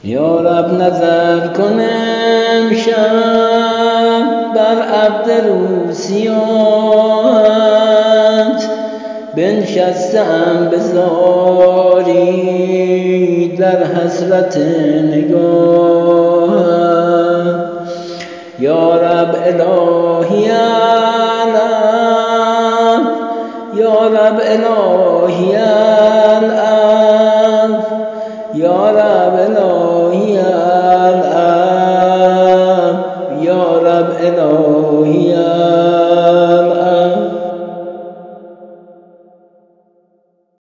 یا رب نظر کن امشب بر عبد روسیات، بنشستم به زاری در حسرت نگاهت. یا رب الهی علم، یا رب الهی